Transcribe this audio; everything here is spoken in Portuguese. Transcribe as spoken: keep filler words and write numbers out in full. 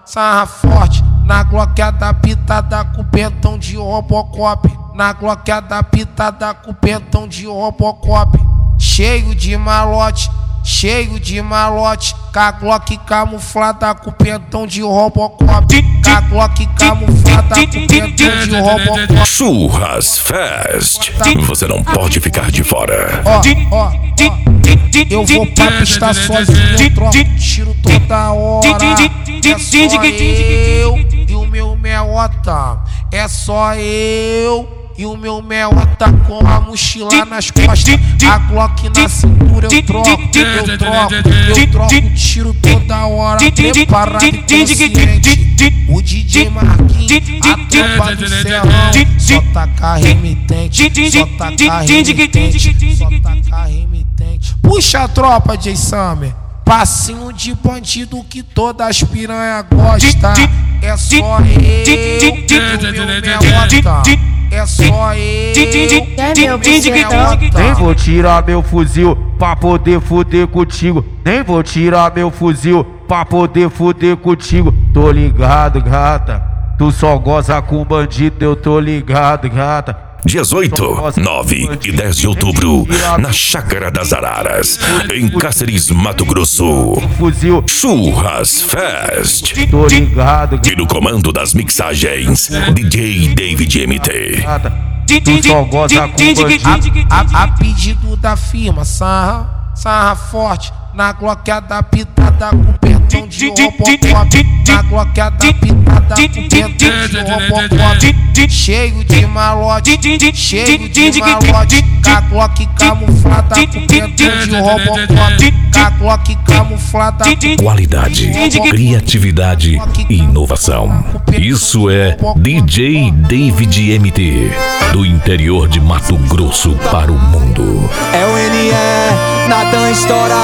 sarra forte. Na Glock adaptada com pentão de Robocop. Na Glock adaptada com pentão de Robocop. Cheio de malote, cheio de malote. Com a Glock camuflada com pentão de Robocop. Com a Glock camuflada com pentão de Robocop. Churras Fest, você não pode ficar de fora. Ó, ó, ó. Eu vou pra pista sozinho, eu troco tiro toda hora. É só eu e o meu meota. É só eu e o meu meota com a mochila nas costas. A Glock na cintura eu troco, eu troco, eu troco tiro toda hora. Preparado e consciente. O D J Marquinhos, a tropa do serrão. Só taca remitente, só taca remitente, só taca remitente. Puxa a tropa, J Summer. Passinho de bandido que todas as piranha gosta. É só eu e o meu meota. É só eu e o meu meota. Nem vou tirar meu fuzil pra poder fuder contigo. Nem vou tirar meu fuzil pra poder fuder contigo. Tô ligado, gata. Tu só goza com bandido, eu tô ligado, gata. Dias oito, nove e dez de outubro, na Chácara das Araras, em Cáceres, Mato Grosso. Churras Fest. Tô ligado, e no comando das mixagens, D J David M T. Tu só goza com bandido. A, a, a pedido da firma, sarra, sarra forte. Na Glock adaptada com pentão de Robocop. Na Glock adaptada com pentão de Robocop. Cheio de malote, cheio de malote. Com a Glock camuflada com pentão de Robocop. Com a Glock camuflada com qualidade, criatividade e inovação. Isso é D J David M T, do interior de Mato Grosso para o mundo. É o N E, Natan estoura.